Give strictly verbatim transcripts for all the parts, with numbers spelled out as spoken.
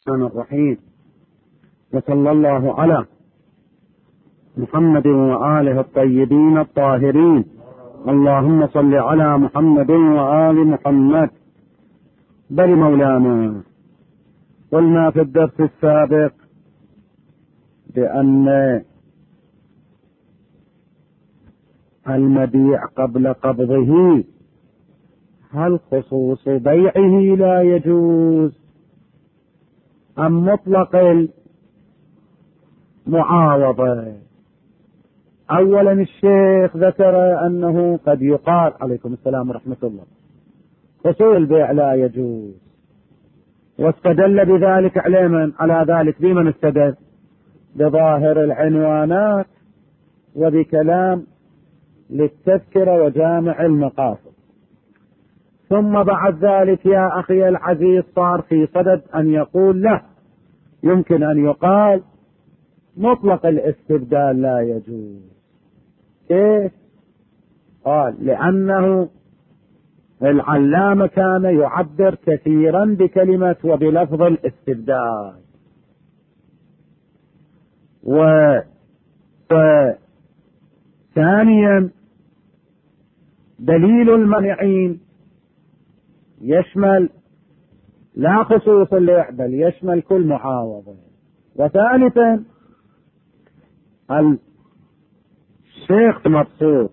الرحمن الرحيم، وصلى الله على محمد وآله الطيبين الطاهرين. اللهم صل على محمد وآل محمد. بل مولانا، قلنا في الدرس السابق بأن المبيع قبل قبضه هل خصوص بيعه لا يجوز أم مطلق المعاوضة؟ أولا الشيخ ذكر أنه قد يقال عليكم السلام ورحمة الله خصوص البيع لا يجوز، واستدل بذلك علما على ذلك بمن استدل؟ بظاهر العنوانات وبكلام للتذكرة وجامع المقاصد. ثم بعد ذلك يا أخي العزيز صار في صدد أن يقول له يمكن أن يقال مطلق الاستبدال لا يجوز. كيف؟ قال لأنه العلامة كان يعبر كثيرا بكلمة وبلفظ الاستبدال. وثانيا دليل المانعين يشمل لا خصوص البيع بل يشمل كل معاوضة. وثالثا الشيخ مبسوط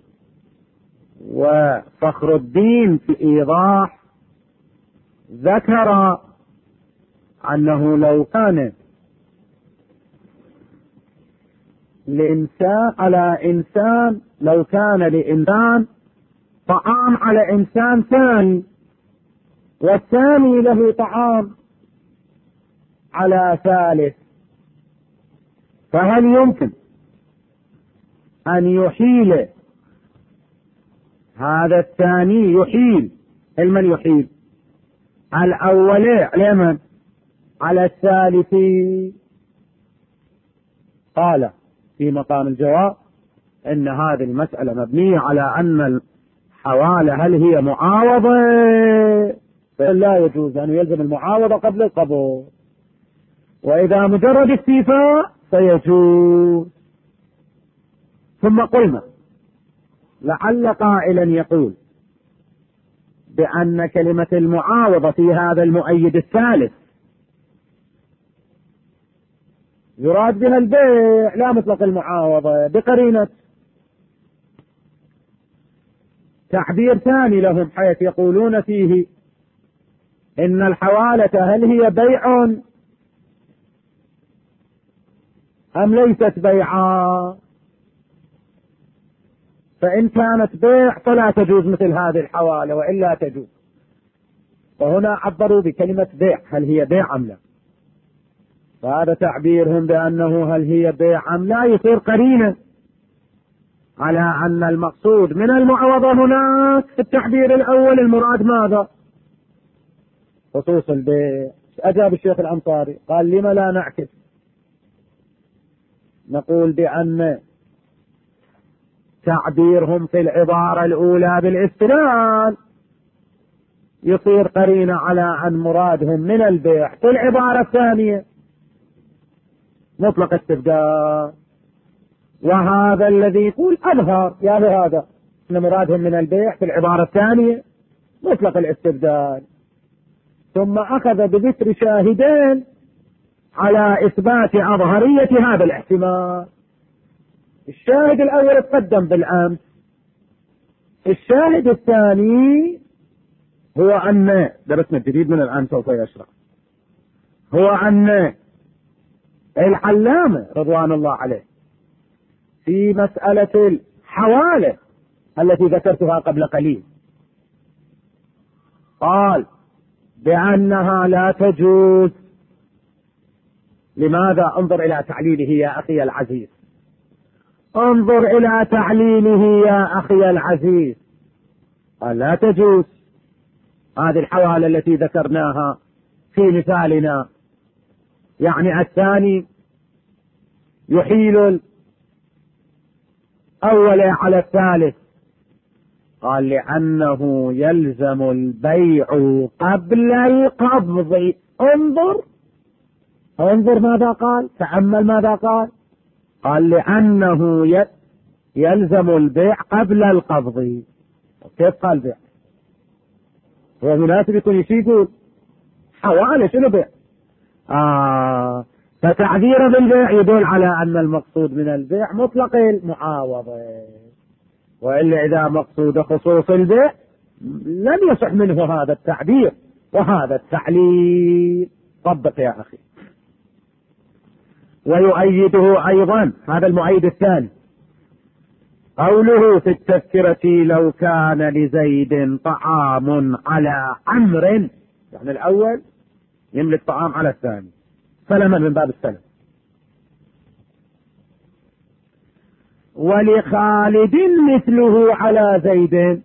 وفخر الدين في إيضاح ذكر أنه لو كان لإنسان على إنسان لو كان لإنسان طعام على إنسان ثاني والثاني له طعام على ثالث، فهل يمكن أن يحيل هذا الثاني يحيل المن يحيل الأول على على الثالث؟ قال في مقام الجواب إن هذه المسألة مبنية على أن الحوالة هل هي معاوضة، فلا يجوز أن يلزم المعاوضة قبل القبض، وإذا مجرد استيفاء فيجوز. ثم قلنا لعل قائلا يقول بأن كلمة المعاوضة في هذا المؤيد الثالث يراد بها البيع لا مطلق المعاوضة، بقرينة تعبير ثاني لهم حيث يقولون فيه إن الحوالة هل هي بيع أم ليست بيعا؟ فإن كانت بيع فلا تجوز مثل هذه الحوالة وإلا تجوز. وهنا عبروا بكلمة بيع، هل هي بيع أم لا؟ فهذا تعبيرهم بأنه هل هي بيع أم لا يصير قرينة على أن المقصود من المعوضة هناك في التعبير الأول المراد ماذا؟ خصوص البيع. أجاب الشيخ الأنصاري قال لما لا نعكس، نقول بأن تعبيرهم في العبارة الأولى بالاستدلال يصير قرينة على أن مرادهم من البيع، في العبارة الثانية مطلق استبدال، وهذا الذي يقول أظهر يا لهذا أن مرادهم من البيع في العبارة الثانية مطلق الاستبدال. ثم أخذ بذكر شاهدين على إثبات أظهرية هذا الاحتمال. الشاهد الأول تقدم بالأمس، الشاهد الثاني هو أن درسنا الجديد من الآن سوف يشرح، هو أن العلامة رضوان الله عليه في مسألة الحوالة التي ذكرتها قبل قليل قال بأنها لا تجوز. لماذا؟ انظر إلى تعليله يا أخي العزيز، انظر إلى تعليله يا أخي العزيز. قال لا تجوز هذه الحوالة التي ذكرناها في مثالنا، يعني الثاني يحيل الأول على الثالث. قال لأنه يلزم البيع قبل القبض. انظر انظر ماذا قال، تأمل ماذا قال. قال لأنه يلزم البيع قبل القبض. كيف قال بيع؟ هو مناسب يكون يقول حوالي شنو بيع؟ آه فتعبير بالبيع يدل على أن المقصود من البيع مطلق المعاوضة، وإلا إذا مقصود خصوص البيع لم يصح منه هذا التعبير وهذا التعليل. طبق يا أخي. ويؤيده أيضا هذا المؤيد الثاني قوله في التذكرة لو كان لزيد طعام على عمرو، يعني الأول يملك طعام على الثاني سلما من باب السلم. ولخالد مثله على زيد،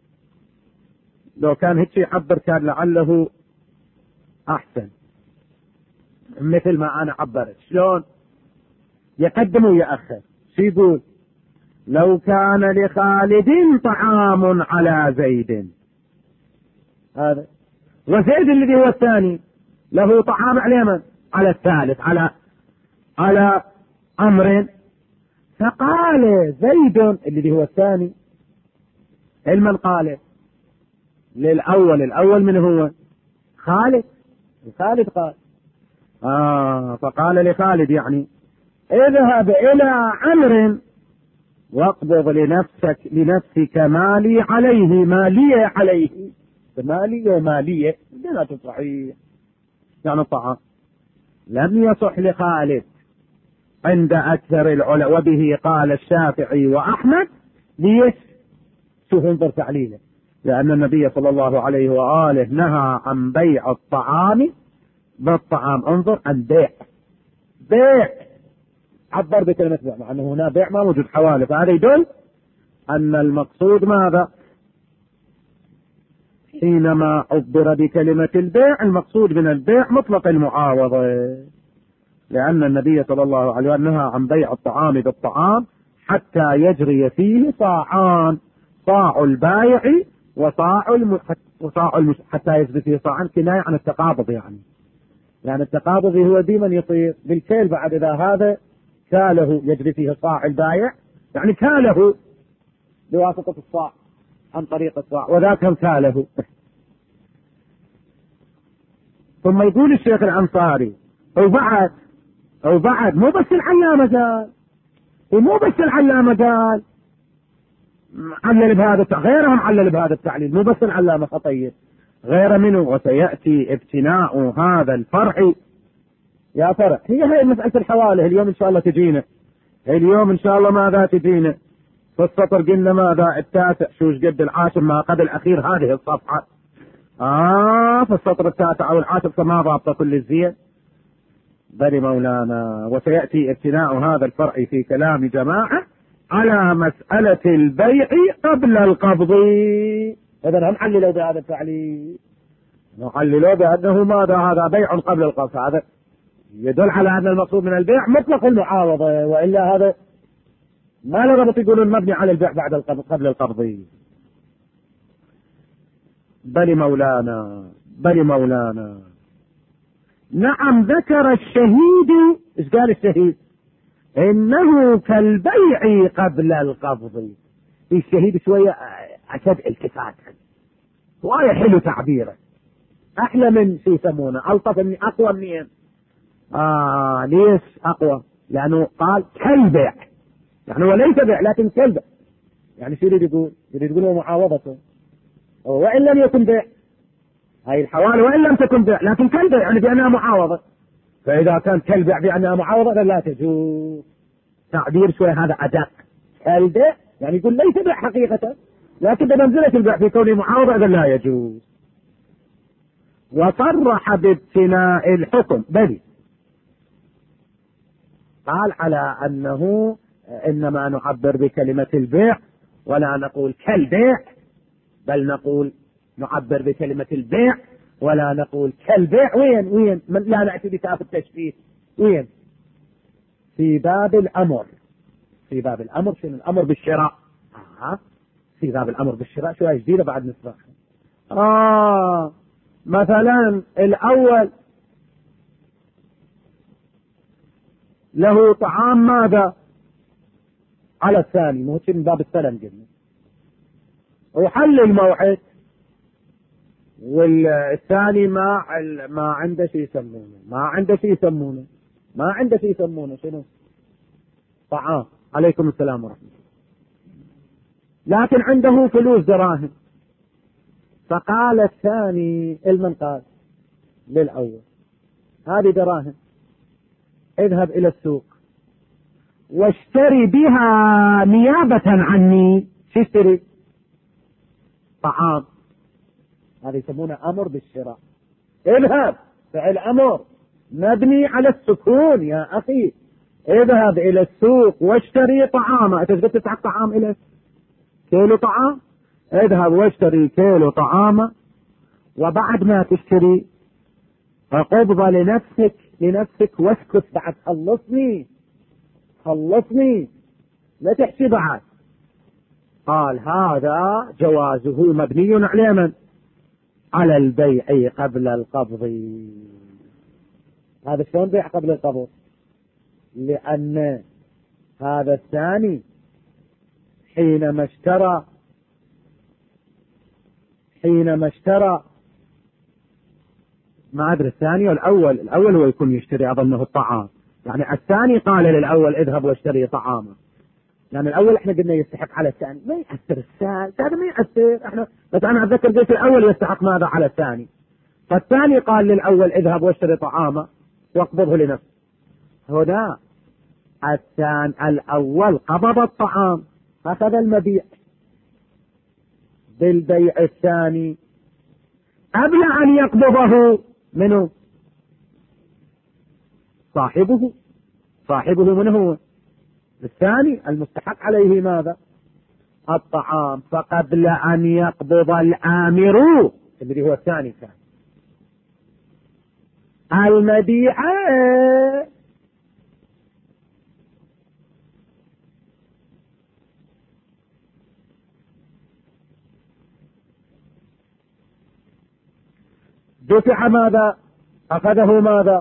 لو كان هيك يعبر كان لعله أحسن، مثل ما أنا عبرت. شلون يقدم ويأخر؟ شو يقول؟ لو كان لخالد طعام على زيد، هذا وزيد الذي هو الثاني له طعام على من؟ على الثالث، على على أمر. فقال زيد الذي هو الثاني المن قال للأول، الأول من هو؟ خالد. خالد قال آه فقال لخالد يعني اذهب إلى عمرو واقبض لنفسك لنفسك مالي عليه، مالية عليه، مالية ومالية لا صحيح يعني الطعام. لم يصح لخالد عند أكثر العلماء، وبه قال الشافعي وأحمد. ليش؟ شوف انظر تعليله. لأن النبي صلى الله عليه وآله نهى عن بيع الطعام بالطعام. انظر عن بيع، بيع عبر بكلمة بيع، مع أنه هنا بيع ما موجود حوالي، فهذا يدل أن المقصود ماذا؟ حينما عبر بكلمة البيع المقصود من البيع مطلق المعاوضة، لأن النبي صلى الله عليه وسلم نهى عن بيع الطعام بالطعام حتى يجري فيه صاعان، صاع البائع وصاع الم... وصاع الم... حتى يجري فيه صاعان، كناية عن التقابض. يعني يعني التقابض هو ديما يصير بالكيل، بعد إذا هذا كاله يجري فيه صاع البائع، يعني كاله بواسطة الصاع عن طريق الصاع، وذاك كاله. ثم يقول الشيخ الأنصاري وبعد أو بعد مو بس العلامة قال، ومو بس العلامة قال علل بهذا، غيرهم علل بهذا التعليل، مو بس العلامة خطير، غير منه. وسيأتي ابتناء هذا الفرع. يا فرع هي هي مسألة الحوالي اليوم إن شاء الله تجينا، اليوم إن شاء الله ماذا تجينا في السطر؟ قلنا ماذا؟ التاسع شو قد العاشر ما قبل الأخير هذه الصفحة. آه في السطر التاسع أو العاشر فما ضابطة كل الزين. بل مولانا وسيأتي ابتناء هذا الفرع في كلام جماعة على مسألة البيع قبل القبض. إذا هم عللوا بهذا التعليل، عللوا بأنه ماذا؟ هذا بيع قبل القبض. هذا يدل على أن المقصود من البيع مطلق المعاوضة، وإلا هذا ما لربط يقولون مبني على البيع بعد القبض قبل القبض. بل مولانا بل مولانا نعم ذكر الشهيد. ايش قال الشهيد؟ انه كالبيع قبل القبض. الشهيد شوية اشد التفات، شوية حلو تعبيره، احلى من شو يسمونه، الطف مني، اقوى منين. آه ليش اقوى؟ لانه قال كالبيع، يعني هو ليس بيع لكن كالبيع. يعني شو يريد يقول؟ يريد يقول هو معاوضته، وان لم يكن بيع، هاي الحوالي وان لم تكن بيع لكن كالبيع يعني بانها معاوضة. فاذا كان كالبيع بانها معاوضة لا تجوز. تعبير شوي هذا ادق. كالبيع يعني يقول ليس بيع حقيقة لكن بمنزلة البيع في كونه معاوضة لا يجوز. وصرح بابتناء الحكم، بل قال على انه انما نعبر بكلمة البيع ولا نقول كالبيع، بل نقول نعبر بكلمة البيع ولا نقول كالبيع. وين وين لا نأتي بكاف التشبيه. وين؟ في باب الأمر. في باب الأمر شنو؟ الأمر بالشراء. آه. في باب الأمر بالشراء شوية جديدة بعد نسبة. آه مثلا الأول له طعام ماذا على الثاني، مو من باب السلم قلنا، وحل الموعد، والثاني ما ما عنده شيء يسمونه، ما عنده شيء يسمونه ما عنده شيء يسمونه شنو؟ طعام. عليكم السلام ورحمة الله. لكن عنده فلوس دراهم، فقال الثاني المن قال للأول هذه دراهم، اذهب إلى السوق واشتري بها نيابة عني. شو اشتري؟ طعام. هذا يسمونه أمر بالشراء. اذهب، فعل أمر مبني على السكون يا أخي. اذهب إلى السوق واشتري طعاما. تقدر تسحق طعام إليك كيلو طعام، اذهب واشتري كيلو طعاما، وبعد ما تشتري قبضة لنفسك لنفسك واسكت بعد. خلصني خلصني لا تحكي بعد. قال هذا جوازه مبني على من؟ على البيع قبل القبض. هذا شلون بيع قبل القبض؟ لأن هذا الثاني حينما اشترى حينما اشترى ما أدري الثاني والأول، الأول هو يكون يشتري أظنه الطعام، يعني الثاني قال للأول اذهب واشتري طعاما، يعني الأول احنا قلنا يستحق على الثاني، ما يأثر الثالث، هذا ما يأثر احنا، بس أنا أتذكر قلت الأول يستحق ماذا على الثاني، فالثاني قال للأول اذهب واشتري طعاما واقبضه لنفسه. هنا الثاني الأول قبض الطعام، أخذ المبيع بالبيع الثاني قبل أن يقبضه منه صاحبه. صاحبه من هو؟ الثاني المستحق عليه ماذا؟ الطعام. فقبل أن يقبض الآمر الذي هو الثاني كان المبيع دفع ماذا؟ أخذه ماذا؟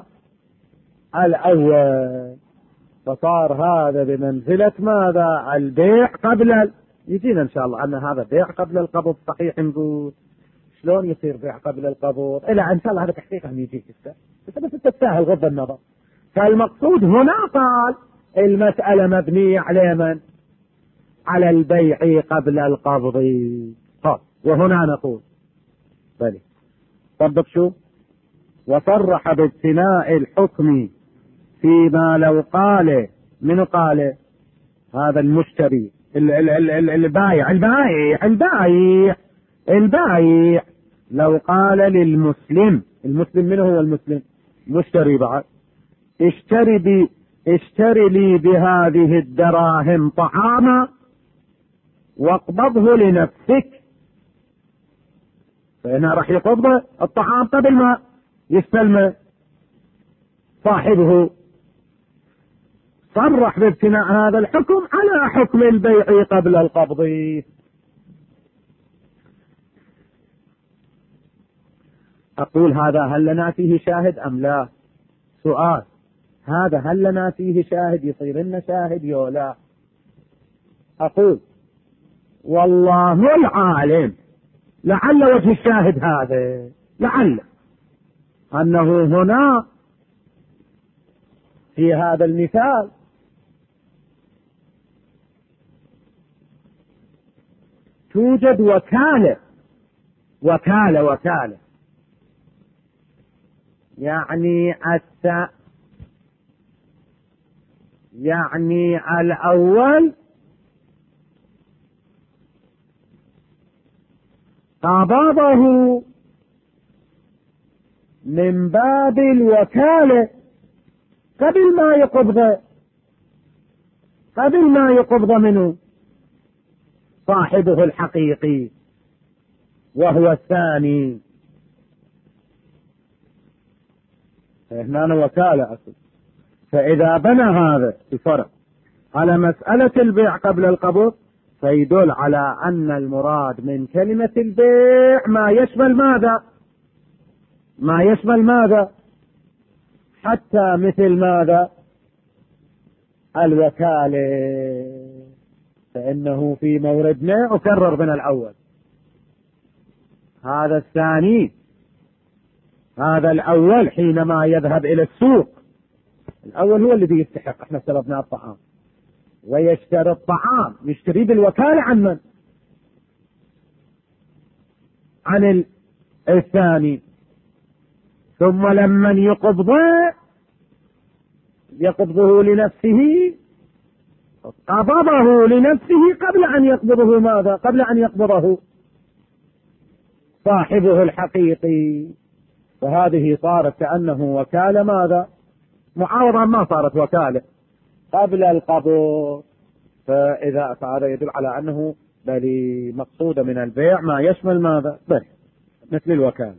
الأول. فصار هذا بمنزلة ماذا؟ البيع قبل ال... يجينا إن شاء الله أن هذا بيع قبل القبض. صحيح نقول شلون يصير بيع قبل القبض؟ إلا إن شاء الله هذا تحقيقه يجيك بس بس تستاهل غض النظر. فالمقصود هنا قال المسألة مبنية على من؟ على البيع قبل القبض. ها وهنا نقول بلي طبق شو؟ وصرح بابتناء الحكم فيما لو قال من قال هذا المشتري البايع البايع البايع البايع لو قال للمسلم، المسلم من هو المسلم؟ مشتري بعد، اشتري بي اشتري لي بهذه الدراهم طعاما واقبضه لنفسك، فهنا راح يقبض الطعام قبل ما يستلمه صاحبه. صرح بابتناء هذا الحكم على حكم البيع قبل القبض. أقول هذا هل لنا فيه شاهد أم لا؟ سؤال، هذا هل لنا فيه شاهد؟ يصير لنا شاهد يو لا؟ أقول والله العالم لعل وجه الشاهد هذا، لعل أنه هنا في هذا المثال توجد وكالة وكالة وكالة يعني الت... يعني الأول قبضه من باب الوكالة قبل ما يقبض قبل ما يقبض منه صاحبه الحقيقي وهو الثاني. هنا وكالة أصل. فإذا بنى هذا الفرق على مسألة البيع قبل القبض فيدل على أن المراد من كلمة البيع ما يشمل ماذا؟ ما يشمل ماذا؟ حتى مثل ماذا؟ الوكالة فإنه في موردنا أكرر من الأول. هذا الثاني، هذا الأول حينما يذهب إلى السوق، الأول هو الذي يستحق، احنا افترضنا الطعام ويشتري الطعام، يشتري بالوكالة عن من؟ عن الثاني. ثم لمن يقبضه يقبضه لنفسه، قبضه لنفسه قبل أن يقبضه ماذا؟ قبل أن يقبضه صاحبه الحقيقي. فهذه صارت كأنه وكالة ماذا؟ معاوضة، ما صارت وكالة قبل القبض. فإذا فهذا يدل على أنه بل مقصود من البيع ما يشمل ماذا؟ بل مثل الوكالة.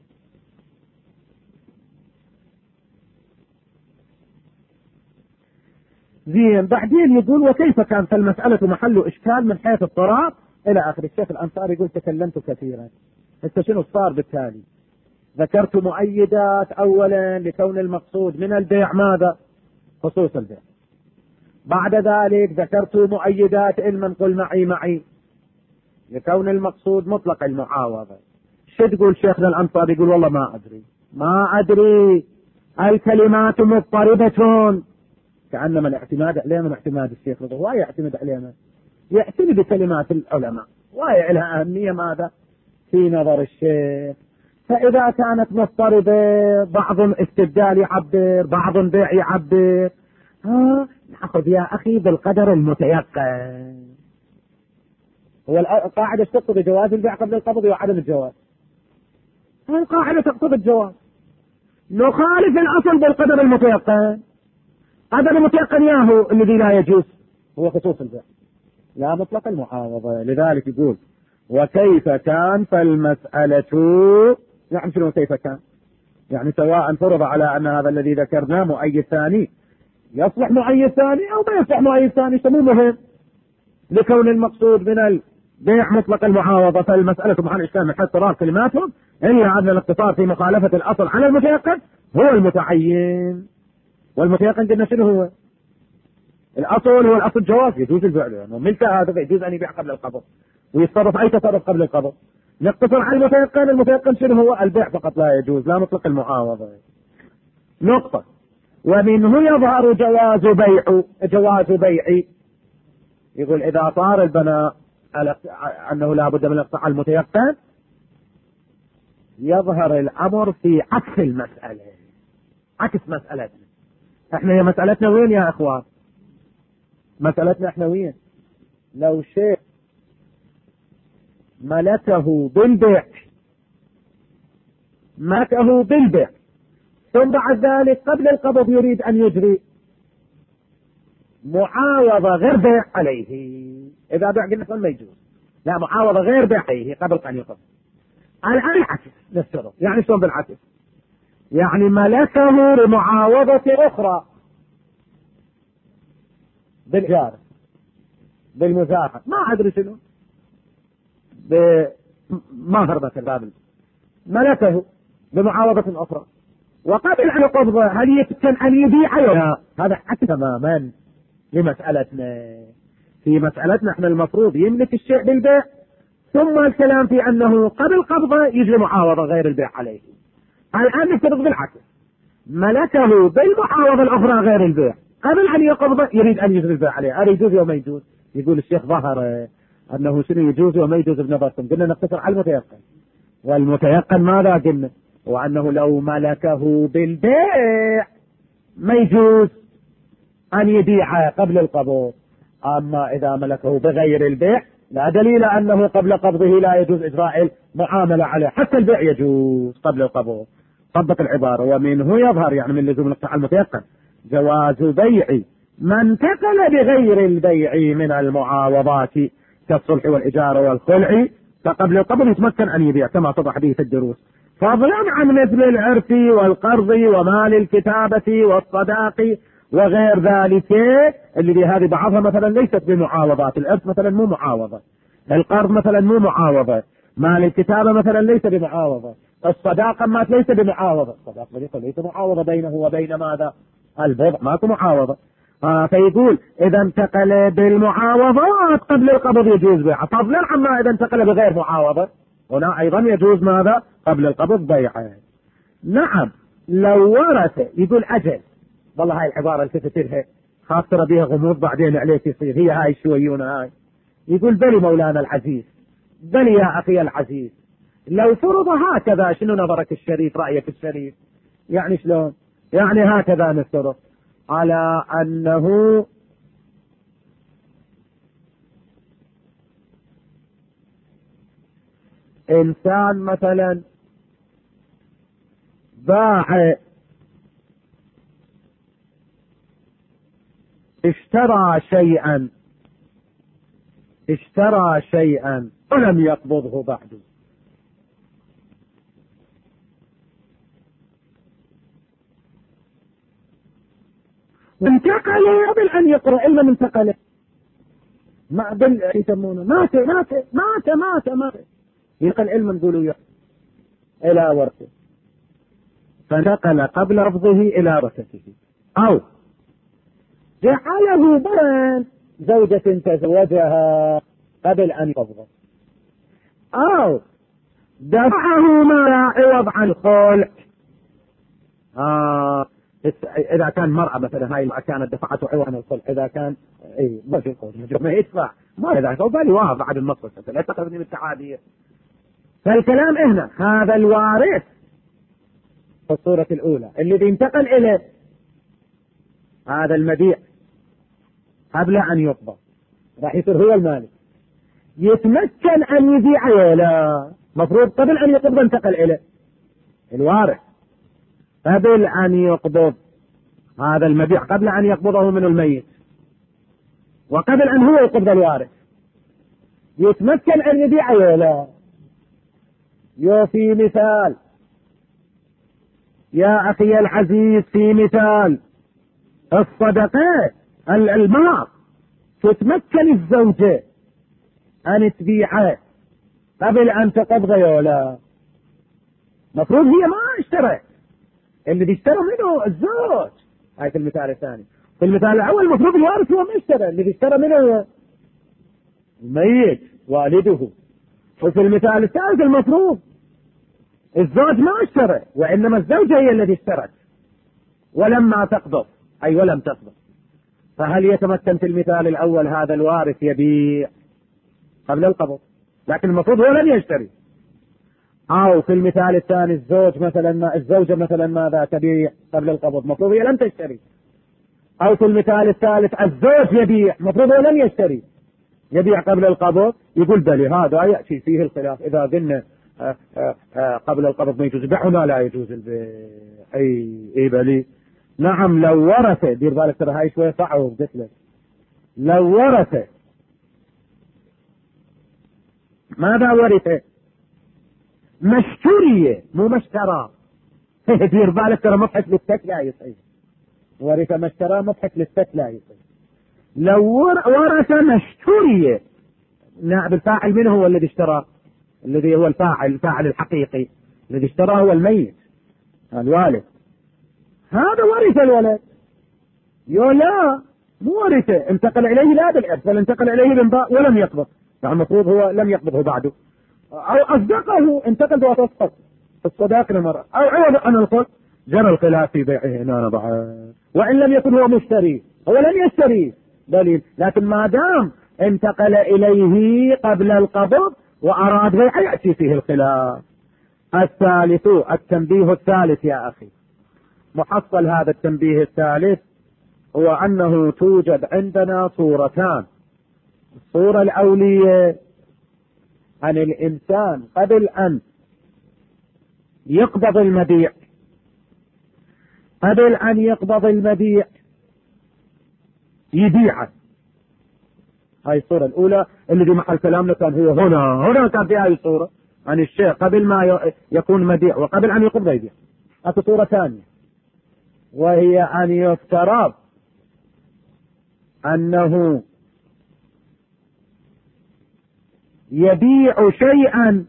زين. بعدين يقول وكيف كان فالمسألة محل إشكال من حيث الطراب إلى آخر. الشيخ الأنصاري يقول تكلمت كثيرا. هسه شنو صار بالتالي؟ ذكرت مؤيدات أولا لكون المقصود من البيع ماذا؟ خصوص البيع. بعد ذلك ذكرت مؤيدات علما قل معي معي لكون المقصود مطلق المعاوضة. شو تقول شيخنا الأنصاري؟ يقول والله ما أدري ما أدري الكلمات مضطربة، كأنما الاعتماد عليها من اعتماد الشيخ رضا. واي يعتمد عليها؟ يعتمد بكلمات العلماء، واي لها أهمية ماذا؟ في نظر الشيخ. فإذا كانت مضطربة، بعض استبدال يعبر، بعض بيع يعبر، ها نأخذ يا أخي بالقدر المتيقن. هو القاعدة تقتضي بجواز البيع قبل القبض وعدم الجواز. القاعدة تقتضي الجواز. نخالف الأصل بالقدر المتيقن. قدر المتيقن ياهو الذي لا يجوز هو خصوص البيع لا مطلق المعاوضة. لذلك يقول وكيف كان فالمسألة، يعني شنو كيف كان؟ يعني سواء فرض على أن هذا الذي ذكرناه مؤيد ثاني يصلح مؤيد ثاني أو ما يصلح مؤيد ثاني، مو مهم لكون المقصود من البيع مطلق المعاوضة. فالمسألة محل إشكال من حيث تراب كلماتهم، إلا أن الاقتصار في مخالفة الأصل على المتيقن هو المتعين. والمتيقن قلنا شنو هو؟ الأصل هو الأصل جواز، يجوز البيع له، ملك هذا يجوز أن يبيع قبل القبض ويتصرف أي تصرف قبل القبض. نقتصر على المتيقن. المتيقن شنو هو؟ البيع فقط لا يجوز، لا مطلق المعاوضة. نقطة. ومنه يظهر جواز بيع جواز بيع يقول إذا صار البناء على أنه لا بد من الاقطاع المتيقن، يظهر الأمر في عكس المسألة، عكس مسألتنا. احنا هي مسألتنا وين يا اخوان؟ مسألتنا احنا وين؟ لو شيء ملكه بالبيع ملكه بالبيع ثم بعد ذلك قبل القبض يريد ان يجري معاوضة غير بيع عليه. اذا بيع قلنا ما يجوز، لا معاوضة غير بيع عليه قبل ان يقبض. الان العكس نفترض. يعني شلون بالعكس؟ يعني ملكه لمعاوضة اخرى بالإجارة بالمزاحة، ما أدري شنو، بمهر مثلا، ملكه بمعاوضة أخرى وقبل أن يقبضه هل يمكن أن يبيعه؟ هذا عكس تماما لمسألتنا. في مسألتنا احنا المفروض يملك الشيء بالبيع، ثم الكلام في أنه قبل قبضه يجري معاوضة غير البيع عليه. الآن نفترض بالعكس، ملكه بالمعاوضة الأخرى غير البيع، قبل أن يقبض يريد أن يجري البيع عليه. هل يجوز وما يجوز؟ يقول الشيخ ظهر أنه شنو يجوز وما يجوز بنظركم. قلنا نقتصر على المتيقن، والمتيقن ماذا قلنا؟ وأنه لو ملكه بالبيع ما يجوز أن يبيعه قبل القبض. أما إذا ملكه بغير البيع لا دليل أنه قبل قبضه لا يجوز إجراء المعاملة عليه، حتى البيع يجوز قبل القبض. طبق العبارة. ومنه يظهر، يعني من لزوم الاقطاع المتيقن، جواز بيع ما انتقل بغير البيع من المعاوضات كالصلح والإجارة والخلع، فقبل القبض يتمكن أن يبيع كما صرح به في الدروس، فضلا عن مثل العرف والقرض ومال الكتابة والصداق وغير ذلك، اللي بهذه بعضها مثلا ليست بمعاوضات. العرف مثلا مو معاوضة، القرض مثلا مو معاوضة، مال الكتابة مثلا ليس بمعاوضة، الصداقة ما ليس بمعاوضة، الصداقة ليس معاوضة بينه وبين ماذا؟ البضع، ماكو معاوضة. آه فيقول إذا انتقل بالمعاوضات قبل القبض يجوز بيعه، فضلا عما إذا انتقل بغير معاوضة هنا أيضا يجوز ماذا؟ قبل القبض بيعه. نعم لو ورث، يقول أجل، والله هاي العبارة التفت لها خاطر بها غموض بعدين عليك يصير، هي هاي شويون هاي. يقول بلي مولانا العزيز، بلي يا أخي العزيز، لو فرض هكذا، شنو نظرك الشريف، رأيك الشريف؟ يعني شلون؟ يعني هكذا نفترض على أنه إنسان مثلا باع، اشترى شيئا اشترى شيئا ولم يقبضه بعد، انتقل قبل أن يقرأ، إلا انتقل ما بال يسمونه مات مات مات مات مات ينقل علما نقولوا إلى ورثه، فنقل قبل رفضه إلى ورثته، أو جعله بين زوجة تزوجها قبل أن يقبضه، أو دفعه ما عوض عن خلع. آه إذا كان مرأة مثلا، هاي كانت دفعته عوض عن الخلع، إذا كان إيه ما في قول ما يدفع، ما إذا كان بالي واضح بعد النص لا تقربني بالتعادية. فالكلام هنا هذا الوارث في الصورة الأولى الذي انتقل إليه هذا المبيع قبل أن يقبض، راح يصير هو المالك، يتمكن أن يبيع ولا مفروض قبل أن يقبض انتقل إليه الوارث، قبل أن يقبض هذا المبيع، قبل أن يقبضه من الميت، وقبل أن هو يقبض الوارث، يتمكن أن يبيع ولا. يو في مثال يا أخي العزيز، في مثال الصدقة المال، تتمكن الزوجة أن تبيعه قبل أن تقبض ولا، مفروض هي ما اشترت، اللي بيشترى منه الزوج. هاي في المثال الثاني. في المثال الأول المفروض الوارث هو ما اشترى، اللي بيشترى منه الميت والده. وفي المثال الثالث المفروض الزوج ما اشترى، وإنما الزوجة هي التي اشترت ولما تقبض، أي ولم تقبض. فهل يتمكن في المثال الأول هذا الوارث يبيع قبل القبض، لكن المفروض هو لم يشتري؟ أو في المثال الثاني الزوج مثلا ما الزوجة مثلا ماذا تبيع قبل القبض، مفروض هي لم تشتري. أو في المثال الثالث الزوج يبيع، مفروض هو لم يشتري، يبيع قبل القبض. يقول بلي هذا يأتي فيه الخلاف، إذا قلنا آآ آآ قبل القبض ما يجوز البيع ولا لا يجوز البيع، أي إيه بلي. نعم لو ورث، دير بالك ترى هاي شوية صعبة قلت لك، لو ورث ماذا ورث؟ مشترية مو مشترى. دير بالك ترى مضحك للتك لا يصير، ورث مشترى مضحك للتك لا يصير. لو ورث مشترية، نائب الفاعل من هو الذي اشترى؟ الذي هو الفاعل، الفاعل الحقيقي الذي اشتراه هو الميت الوالد، هذا ورث الولد. يو لا مو ورثه، انتقل اليه لا بالارث، بل انتقل اليه بالباء ولم يقبض، يعني المفروض هو لم يقبضه بعده. او اصدقه، انتقل وتصدق الصداق لمرأة، او عوض عن الخلق، جرى الخلاف في بيعه هنا نضع، وان لم يكن هو مشتري، هو لم يشتري دليل، لكن ما دام انتقل اليه قبل القبض واراد بيعه يأتي فيه الخلاف. الثالث التنبيه الثالث يا اخي، محصل هذا التنبيه الثالث هو أنه توجد عندنا صورتان. الصورة الأولية أن الإنسان قبل أن يقبض المبيع قبل أن يقبض المبيع يبيعه. هاي الصورة الأولى اللي في محل كلامنا كان هو هنا هنا كان في هاي الصورة، عن الشيء قبل ما يكون مبيع وقبل أن يقبض يبيع. هذه صورة ثانية، وهي أن يفترض أنه يبيع شيئا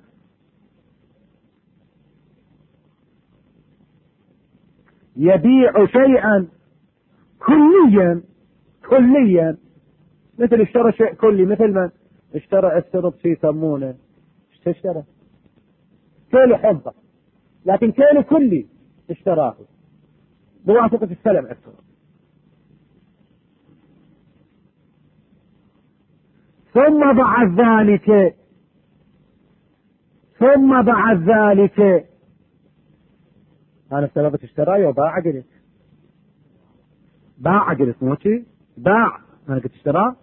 يبيع شيئا كليا كليا، مثل اشترى شيء كلي، مثل من اشترى السرط في كمونه، اشترى كيلو حنطة لكن كيلو كلي اشتراه بواسطة السلم السرط. ثم بعد ذلك ثم بعد ذلك أنا سببت اشتراي وباع جلس، باع جلس مو شيء، باع أنا قلت اشتراه.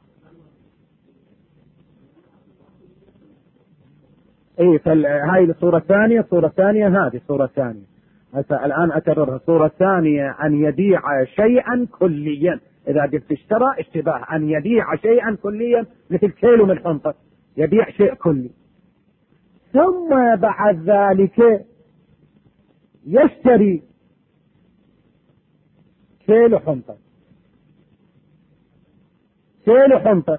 اي فهاي الصورة الثانية، الصورة الثانية هذه الصورة الثانية. الآن أكررها، الصورة الثانية أن يبيع شيئا كليا. إذا قلت اشترى اشتباه، أن يبيع شيئا كليا مثل كيلو من حنطة، يبيع شيء كلي. ثم بعد ذلك يشتري كيلو حنطة، كيلو حنطة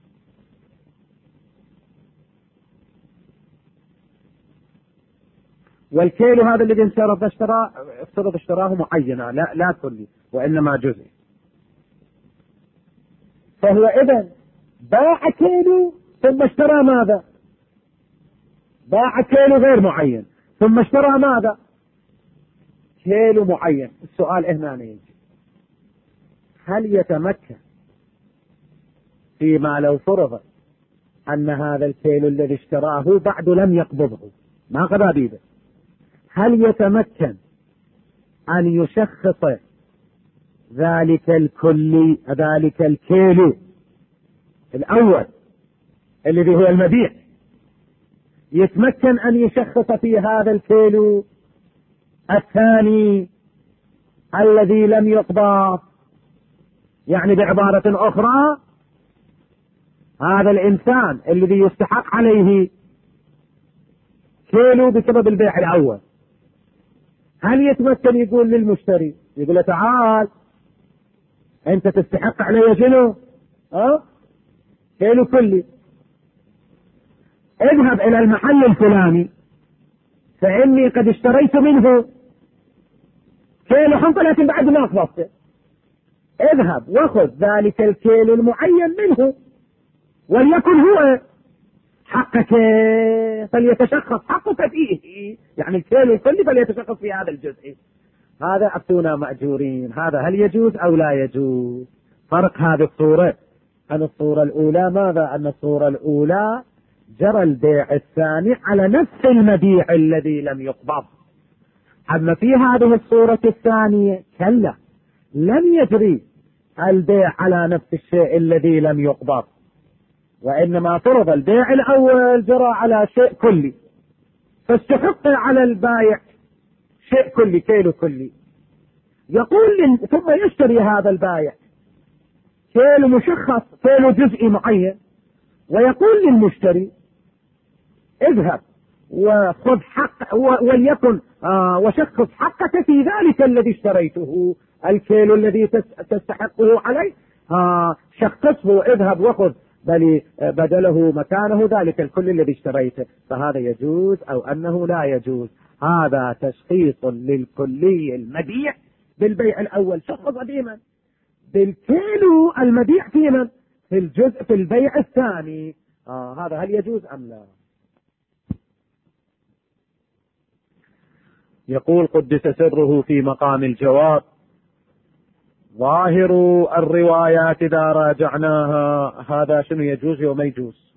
والكيلو هذا الذي انشرط اشتراه افترض اشتراه معينة، لا لا كلي وإنما جزئي. فهو إذن باع كيلو ثم اشترى ماذا؟ باع كيلو غير معين ثم اشترى ماذا؟ كيلو معين. السؤال هنا يجي، هل يتمكن فيما لو فرض أن هذا الكيلو الذي اشتراه بعد لم يقبضه، ما قضى بيده، هل يتمكن أن يشخص ذلك الكلي ذلك الكيلو الأول الذي هو المبيع، يتمكن أن يشخص في هذا الكيلو الثاني الذي لم يقبض؟ يعني بعبارة أخرى، هذا الإنسان الذي يستحق عليه كيلو بسبب البيع الأول، هل يتمكن يقول للمشتري، يقول له تعال أنت تستحق علي شنو؟ أه؟ كيلو كلي، اذهب إلى المحل الفلاني فإني قد اشتريت منه كيلو حنطة لكن بعد ما قبضته، اذهب وخذ ذلك الكيلو المعين منه وليكن هو حقك، فليتشخص حقك فيه، يعني الكيلو الكلي فليتشخص في هذا الجزء. هذا أفتونا مأجورين. هذا هل يجوز أو لا يجوز؟ فرق هذه الصورة عن الصورة الأولى ماذا؟ أن الصورة الأولى جرى البيع الثاني على نفس المبيع الذي لم يقبض، أما في هذه الصورة الثانية كلا، لم يجري البيع على نفس الشيء الذي لم يقبض، وإنما فرض البيع الأول جرى على شيء كلي، فاستحق على البائع شيء كلي كيلو كلي. يقول ثم يشتري هذا البائع كيلو مشخص كيلو جزئي معين، ويقول للمشتري اذهب وخذ حق وليكن آه وشخص حقك في ذلك الذي اشتريته، الكيلو الذي تستحقه عليه آه شخصه، اذهب وخذ بل بدله مكانه ذلك الكل الذي اشتريته. فهذا يجوز أو أنه لا يجوز؟ هذا تشخيص للكلي المبيع بالبيع الأول، شخص قديما بالكيلو المبيع في من؟ في الجزء في البيع الثاني. آه هذا هل يجوز أم لا؟ يقول قدس سره في مقام الجواب: ظاهر الروايات إذا راجعناها هذا شنو يجوز وما يجوز؟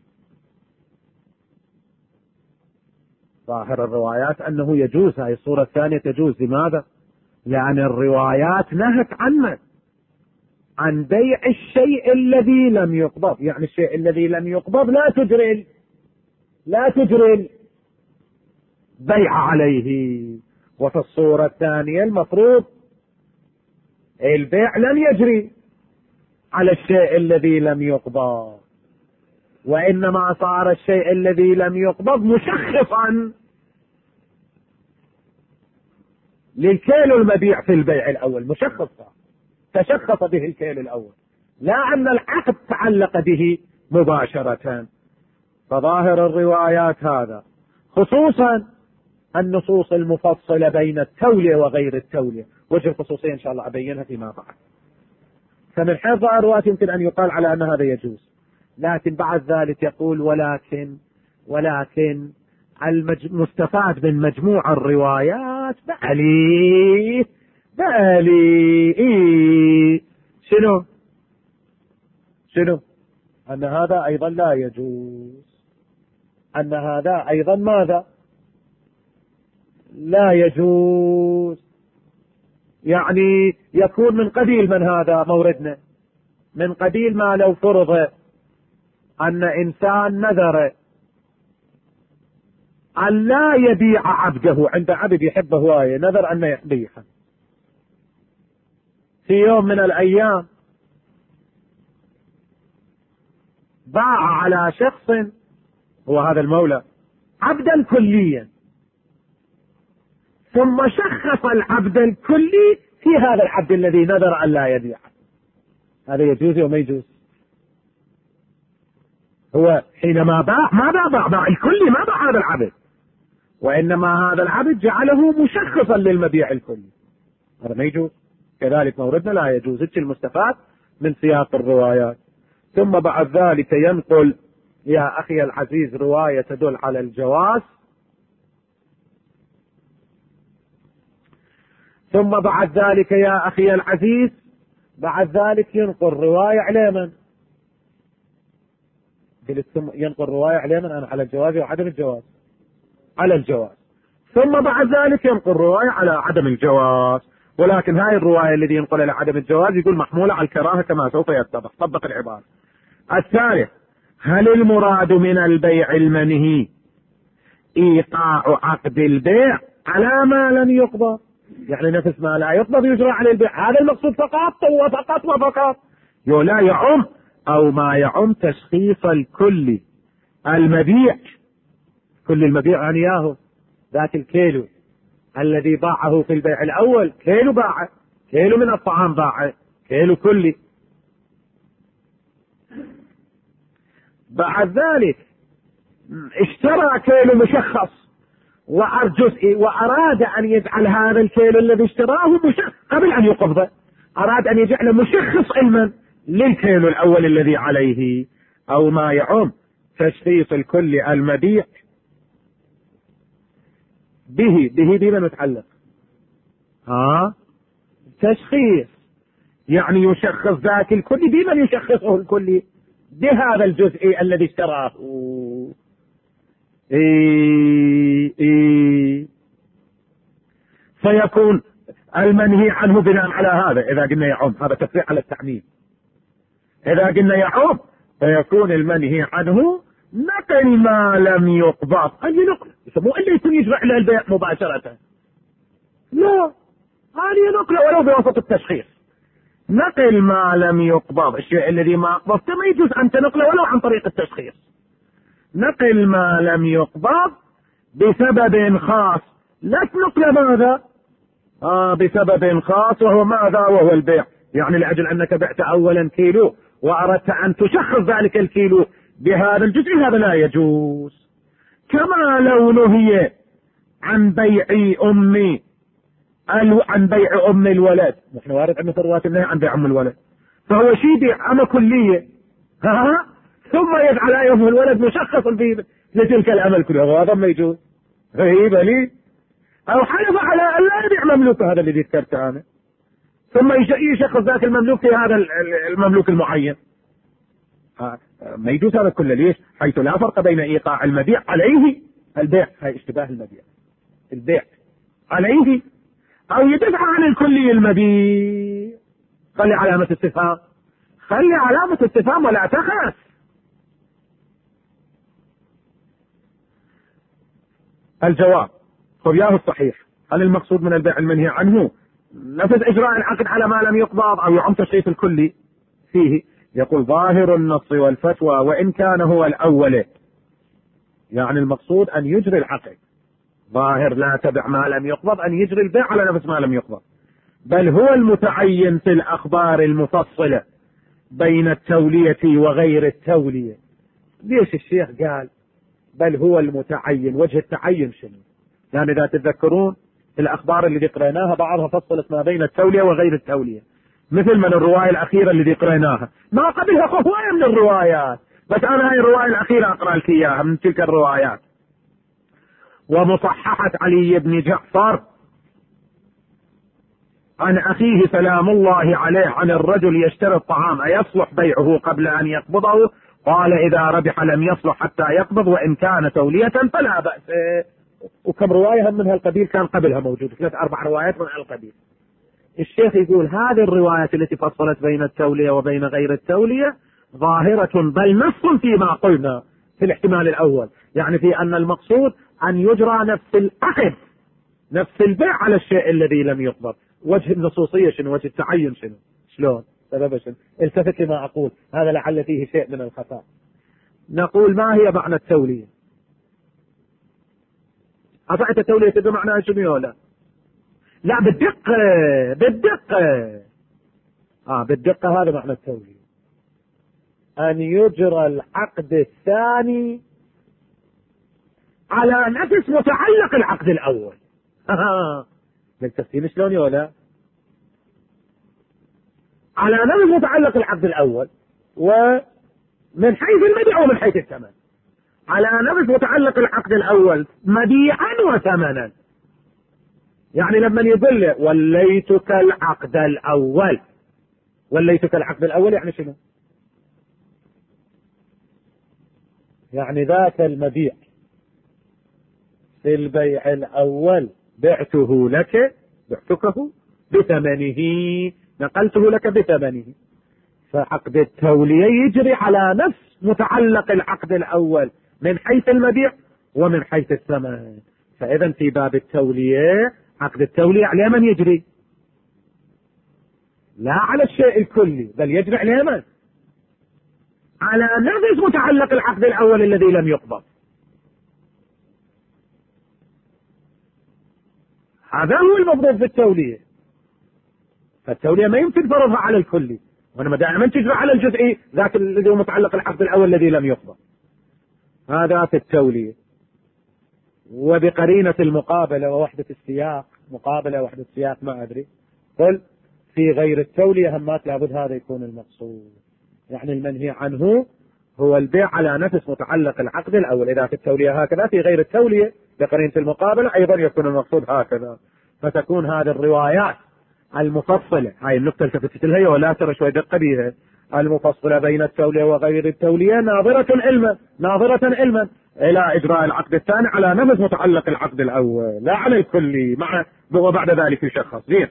ظاهر الروايات أنه يجوز، هذه الصورة الثانية تجوز. لماذا؟ لأن الروايات نهت عنه عن بيع الشيء الذي لم يقبض، يعني الشيء الذي لم يقبض لا تجري لا تجري بيع عليه. وفي الصورة الثانية المفروض البيع لم يجري على الشيء الذي لم يقبض، وإنما صار الشيء الذي لم يقبض مشخصا للكيلو المبيع في البيع الأول، مشخصا تشخص به الكيلو الأول، لا أن العقد تعلق به مباشرة. فظاهر الروايات هذا، خصوصا النصوص المفصلة بين التولية وغير التولية. وجه الخصوصية إن شاء الله أبينها فيما بعد. فمن حيث ظاهر الروايات يمكن أن يقال على أن هذا يجوز، لكن بعد ذلك يقول ولكن ولكن المستفاد من مجموع الروايات بألي بألي إيه شنو شنو أن هذا أيضا لا يجوز، أن هذا أيضا ماذا لا يجوز، يعني يكون من قبيل من هذا موردنا، من قبيل ما لو فرض أن إنسان نذر أن لا يبيع عبده، عند عبد يحبه هواية نذر أن يبيعه، في يوم من الأيام باع على شخص هو هذا المولى عبدا كليا، ثم شخص العبد الكلي في هذا العبد الذي نذر أن لا يبيعه، هذا يجوز وما يجوز؟ هو حينما باع ما باع باع الكلي، ما باع هذا العبد، وإنما هذا العبد جعله مشخصا للمبيع الكلي، هذا ما يجوز. كذلك موردنا لا يجوز المستفاد من سياق الروايات. ثم بعد ذلك ينقل يا أخي العزيز رواية تدل على الجواز، ثم بعد ذلك يا أخي العزيز بعد ذلك ينقل رواية على من؟ ينقل رواية على من؟ أنا على الجواز وعدم الجواز، على الجواز، ثم بعد ذلك ينقل رواية على عدم الجواز، ولكن هاي الرواية الذي ينقل على عدم الجواز يقول محمولة على الكراهة كما سوف يتضح. طبق العبارة. الثالث، هل المراد من البيع المنهي إيقاع عقد البيع على ما لم يقبض؟ يعني نفس ما لا يقبض يجرى على البيع، هذا المقصود فقط وفقط وفقط، يو لا يعم أو ما يعم تشخيص الكل المبيع، كل المبيع عن ياهو ذات الكيلو الذي باعه في البيع الأول، كيلو باعه، كيلو من الطعام باعه، كيلو كلي. بعد ذلك اشترى كيلو مشخص وعرض جزئي، وأراد أن يجعل هذا الكيلو الذي اشتراه مشخص قبل أن يقبضه، أراد أن يجعله مشخص علما للكيلو الأول الذي عليه، أو ما يعم تشخيص الكل المبيع به به بما متعلق ها تشخيص، يعني يشخص ذاك الكل بمن يشخصه الكل؟ بهذا الجزء الذي اشتراه. إيه إيه فيكون المنهي عنه بناء على هذا، إذا قلنا يعم هذا تفريع على التعميم، إذا قلنا يعم فيكون المنهي عنه نقل ما لم يقبض، أي نقل مو اللي يكون يجرع له البيع مباشرة، لا هذه نقله ولو بواسطة التشخيص، نقل ما لم يقبض، الشيء الذي ما أقبضته ما يجوز أن تنقله ولو عن طريق التشخيص، نقل ما لم يقبض بسبب خاص، لا تنقل ماذا آه بسبب خاص وهو ماذا وهو البيع، يعني لأجل أنك بعت أولا كيلو وأردت أن تشخص ذلك الكيلو بهذا الجزء، هذا لا يجوز. كما لو نهي عن بيع أمي عن بيع أم الولد، نحن وارد عن ثروات النهي عن بيع أم الولد، فهو شيء بيع أما كلية ها ثم يجعل أم الولد مشخص لتلك الأمل كلها، هذا ما يجوز. غريبة لي أو حلف على أن لا يبيع مملوكه هذا الذي ذكرته أنا، ثم يشخص ذاك المملوك في هذا المملوك المعين، ما يجوز هذا كله. ليش؟ حيث لا فرق بين إيقاع المبيع عليه البيع، هاي اشتباه المبيع، البيع عليه أو يدفع عن الكلي المبيع. خلي علامة استفهام، خلي علامة استفهام ولا تخاف. الجواب خبياه الصحيح، هل المقصود من البيع المنهي عنه نفذ إجراء العقد على ما لم يقبض أو يعم تشخيص الكلي فيه؟ يقول ظاهر النص والفتوى وإن كان هو الأول، يعني المقصود أن يجري العقد، ظاهر لا تبع ما لم يقبض أن يجري البيع على نفس ما لم يقبض، بل هو المتعين في الأخبار المفصلة بين التولية وغير التولية. ليش الشيخ قال بل هو المتعين؟ وجه التعين شنو؟ يعني إذا تتذكرون الأخبار اللي قرأناها بعضها فصلت ما بين التولية وغير التولية، مثل من الرواية الأخيرة اللي قريناها، ما قبلها هواية من الروايات، بس أنا هاي الرواية الأخيرة أقرأ لك إياها من تلك الروايات. ومصححة علي بن جعفر عن أخيه سلام الله عليه عن الرجل يشتري الطعام أيصلح بيعه قبل أن يقبضه؟ قال إذا ربح لم يصلح حتى يقبض، وإن كان تولية فلا بأس. وكم رواية من هالقبيل كان قبلها موجود، ثلاث أربع روايات من هالقبيل. الشيخ يقول هذه الروايات التي فصلت بين التولية وبين غير التولية ظاهرة بل نص فيما قلنا في الاحتمال الأول، يعني في أن المقصود أن يجرى نفس العقد نفس البيع على الشيء الذي لم يقبض. وجه النصوصية شنو؟ وجه التعين شنو؟ شلون؟ سبب شنو؟ التفت لما أقول، هذا لعل فيه شيء من الخفاء. نقول ما هي معنى التولية؟ أفعت التولية تدري معناها شنو ولا؟ لا بالدقة بالدقة آه بالدقة هذا معنى التولية، أن يجرى العقد الثاني على نفس متعلق العقد الأول. بالتفصيل شلون ولا؟ على نفس متعلق العقد الأول، ومن حيث المبيع ومن حيث الثمن، على نفس متعلق العقد الأول مبيعا وثمنا. يعني لما يقول له وليتك العقد الأول، وليتك العقد الأول يعني شنو؟ يعني ذاك المبيع في البيع الأول بعته لك، بعتكه بثمنه، نقلته لك بثمنه. فعقد التولية يجري على نفس متعلق العقد الأول من حيث المبيع ومن حيث الثمن. فإذا في باب التولية عقد التولية على من يجري؟ لا على الشيء الكلي، بل يجري على من؟ على نفس متعلق العقد الأول الذي لم يقبض. هذا هو المفروض في التولية. فالتولية ما يمكن فرضها على الكلي، وإنما دائما تجري على الجزئي ذاك الذي هو متعلق العقد الأول الذي لم يقبض. هذا في التولية. وبقرينة المقابلة ووحدة السياق، مقابلة وحدة السياق ما أدري، قل في غير التولية همات لابد هذا يكون المقصود. يعني المنهي عنه هو البيع على نفس متعلق العقد الأول، إذا في التولية هكذا، في غير التولية بقرينة المقابلة أيضا يكون المقصود هكذا. فتكون هذه الروايات المفصلة، هاي النقطة التفتت لها ولا ترى شوي دقة بيها، المفصلة بين التولية وغير التولية ناظرة علما ناظرة علما إلى إجراء العقد الثاني على نفس متعلق العقد الأول لا على الكلي، مع وبعد ذلك يشخص. زين.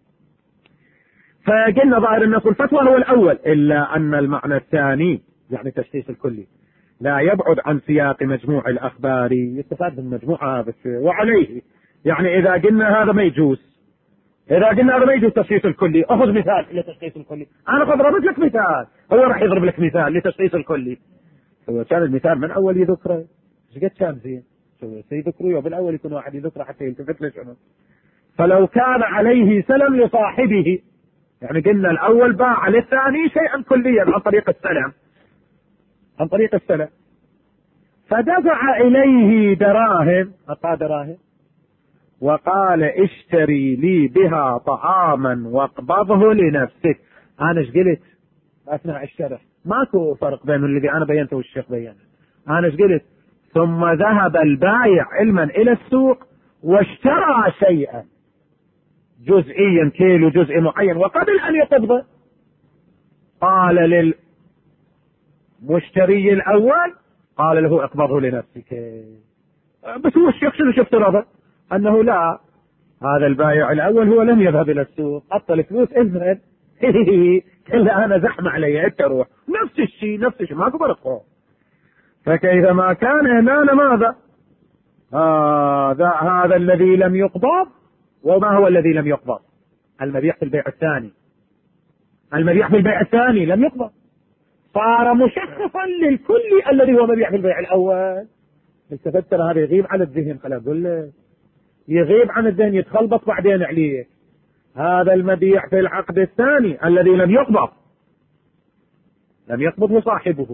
فقلنا ظاهر النص الفتوى هو الأول، إلا أن المعنى الثاني يعني تشخيص الكلي لا يبعد عن سياق مجموع الأخبار، يستفاد من مجموعة بس. وعليه يعني إذا قلنا هذا ما يجوز، إذا قلنا هذا ما يجوز تشخيص الكلي، أخذ مثال لتشخيص الكلي. أنا قد ضربت لك مثال، هو راح يضرب لك مثال لتشخيص الكلي. هو كان المثال من أول يذكره، ايش قد كان زين؟ شو سيذكره وبالأول يكون واحد يذكره حتى يلتفت له شنو. فلو كان عليه سلم لصاحبه، يعني قلنا الأول باع للثاني شيئا كليا عن طريق السلم، عن طريق السلم، فدفع إليه دراهم، أعطاه دراهم وقال اشتري لي بها طعاما واقبضه لنفسك. أنا ايش قلت أثناء الشرح؟ ماكو فرق بين الذي أنا بينته والشيخ بينه. أنا ايش قلت؟ ثم ذهب البائع علما إلى السوق واشترى شيئا جزئيا، كيلو جزء معين، وقبل أن يقبضه قال للمشتري الأول، قال له اقبضه لنفسك. بس هو الشيخ شنو شفت رضا؟ أنه لا، هذا البائع الأول هو لم يذهب إلى السوق، حط الفلوس إذن كلا أنا زحمة علي أنت روح، نفس الشيء نفس الشيء ماكو فرق. فكيف ما كان هنا ماذا؟ هذا آه هذا الذي لم يقبض. وما هو الذي لم يقبض؟ المبيع في البيع الثاني، المبيع في البيع الثاني لم يقبض، صار مشخصا للكل الذي هو مبيع في البيع الأول. التفت هذا يغيب عن الذهن، خلا أقول لك يغيب عن الذهن، يتخلبط بعدين عليه. هذا المبيع في العقد الثاني الذي لم يقبض، لم يقبضه صاحبه،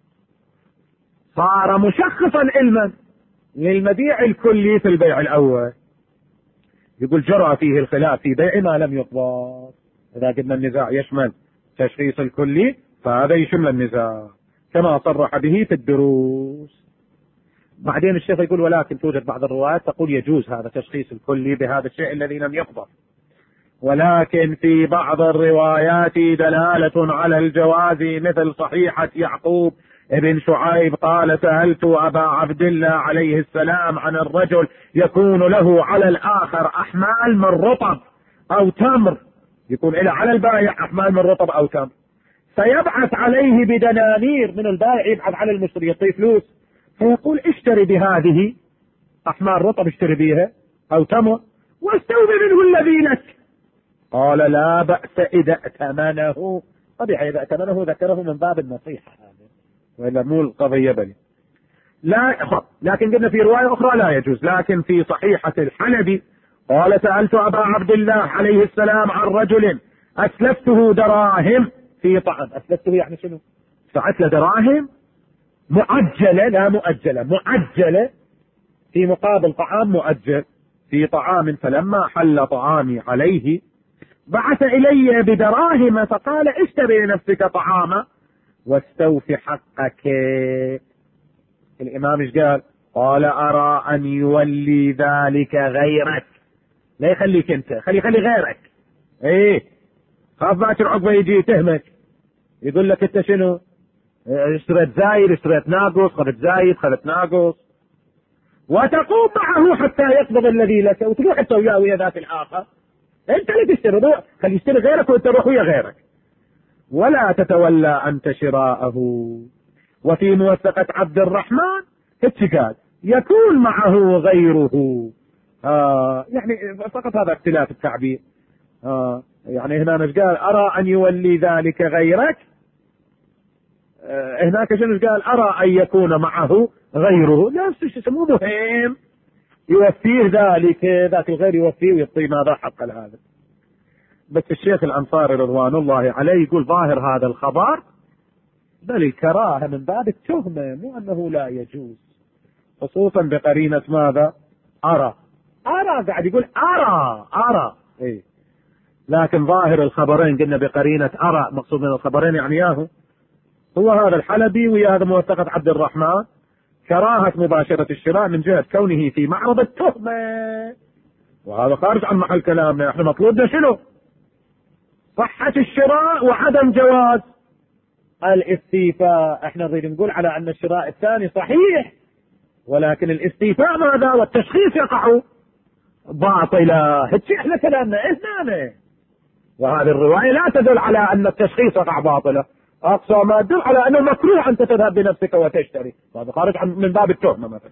صار مشخصا علما للمبيع الكلي في البيع الأول. يقول جرى فيه الخلاف في بيع ما لم يقبض. إذا قلنا النزاع يشمل تشخيص الكلي فهذا يشمل النزاع كما صرح به في الدروس. بعدين الشيخ يقول ولكن توجد بعض الروايات تقول يجوز هذا تشخيص الكلي بهذا الشيء الذي لم يضبط، ولكن في بعض الروايات دلالة على الجواز مثل صحيحة يعقوب ابن شعيب قال سألت أبا عبد الله عليه السلام عن الرجل يكون له على الآخر أحمال من رطب أو تمر، يكون له على البائع أحمال من رطب أو تمر، فيبعث عليه بدنانير من البائع، يبعث على المشتري يعطيه فلوس، فيقول اشتري بهذه أحمال رطب اشتري بها أو تمر واستوفي منه الذي لك. قال لا بأس إذا ائتمنه. طبيعي إذا ائتمنه ذكره من باب النصيحة هذا، وإلا مو القضية بني. لا خب. لكن قلنا في رواية أخرى لا يجوز، لكن في صحيحة الحلبي قال سألت أبا عبد الله عليه السلام عن رجل أسلفته دراهم في طعام. أسلفته يعني شنو؟ دفعت له دراهم معجلة لا مؤجلة، معجلة في مقابل طعام مؤجل في طعام، فلما حل طعامي عليه بعث إلي بدراهم فقال اشتري لنفسك طعاما واستوفي حقك. الإمام ايش قال؟ قال أرى أن يولي ذلك غيرك. لا يخليك أنت، خلي خلي غيرك. ايه خاف باكر عقبه يجي يتهمك يقول لك انت شنو اشتريت زايد اشتريت ناقص، خذت زايد خذت ناقص، وتقوم معه حتى يقبض الذي لك وتروح انت وياه ويا ذاك الاخر. انت اللي تشتري، روح خلي يشتري غيرك وانت روح ويا غيرك، ولا تتولى انت شراءه. وفي موثقة عبد الرحمن هيك قال يكون معه غيره. آه يعني فقط هذا اختلاف التعبير. آه يعني هنا مش قال أرى أن يولي ذلك غيرك، آه هناك شنو قال أرى أن يكون معه غيره، نفس الشيء مو مهم يوفيه ذلك، ذاك الغير يوفيه ويعطيه ماذا حق هذا. بس الشيخ الأنصاري رضوان الله عليه يقول ظاهر هذا الخبر بل الكراهة من باب التهمة، مو أنه لا يجوز، خصوصا بقرينة ماذا؟ أرى. أرى قاعد يقول أرى أرى إيه. لكن ظاهر الخبرين قلنا بقرينة أرى، مقصود من الخبرين يعني ياهو هو هذا الحلبي ويا هذا موثقة عبد الرحمن، كراهة مباشرة الشراء من جهة كونه في معرض التهمة، وهذا خارج عن محل كلامنا. احنا مطلوبنا شنو؟ صحة الشراء وعدم جواز الاستيفاء. احنا نريد نقول على ان الشراء الثاني صحيح، ولكن الاستيفاء ماذا والتشخيص يقع باطلا. هيك احنا كلامنا اهنا، وهذه الرواية لا تدل على ان التشخيص يقع باطلا، اقصى ما تدل على انه مكروه ان تذهب بنفسك وتشتري، هذا خارج عن من باب التهمة مثلا.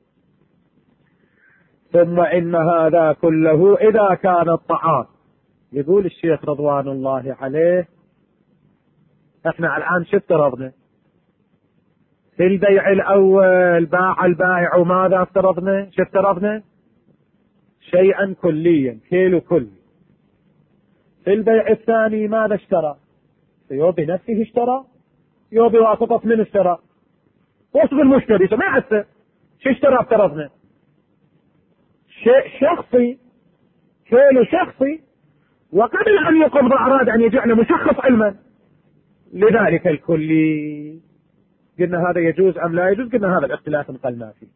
ثم ان هذا كله اذا كان الطعام، يقول الشيخ رضوان الله عليه احنا الان شو افترضنا؟ في البيع الاول باع البائع ماذا افترضنا؟ شو افترضنا؟ شيئا كليا، كيلو كلي. في البيع الثاني ماذا اشترى؟ يو بنفسه اشترى، يو بواسطة من اشترى، وصف المشتري ما يعسر شو اشترى افترضنا؟ شيء شخصي، كيلو شخصي، وقبل ان يقبض اراد ان يجعله مشخص علما لذلك الكلي. قلنا هذا يجوز ام لا يجوز؟ قلنا هذا الاختلاف نقلنا فيه.